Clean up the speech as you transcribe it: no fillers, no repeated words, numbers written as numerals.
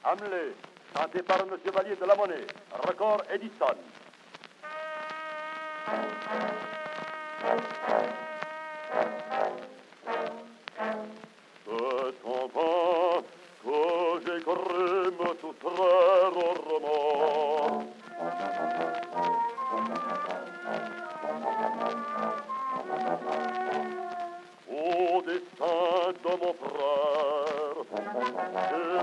Hamlet, chanté par M. Valier de la Monnaie, record Edison. C'est en vain que j'ai cru me soustraire au roman. Au destin de mon frère,